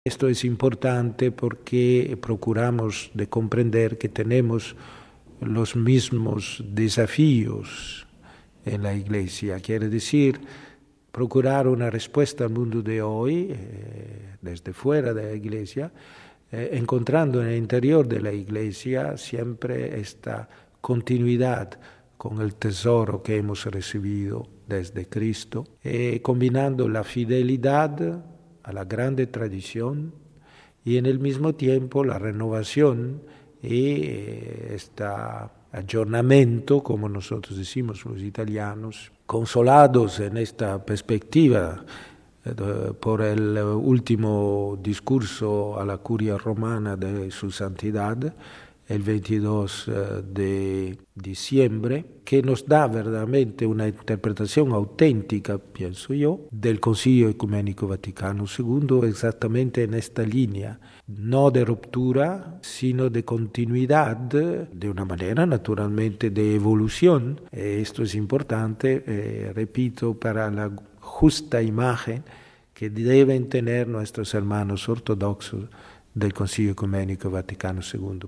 Esto es importante porque procuramos de comprender que tenemos los mismos desafíos en la Iglesia. Quiere decir, procurar una respuesta al mundo de hoy, desde fuera de la Iglesia, encontrando en el interior de la Iglesia siempre esta continuidad con el tesoro que hemos recibido desde Cristo, combinando la fidelidad a la grande tradición y en el mismo tiempo la renovación y este aggiornamento, como nosotros decimos los italianos, consolados en esta perspectiva por el último discurso a la curia romana de su santidad, el 22 de diciembre, que nos da verdaderamente una interpretación auténtica, pienso yo, del Concilio Ecuménico Vaticano II, exactamente en esta línea, no de ruptura, sino de continuidad, de una manera naturalmente de evolución. Esto es importante, repito, para la justa imagen que deben tener nuestros hermanos ortodoxos del Concilio Ecuménico Vaticano II.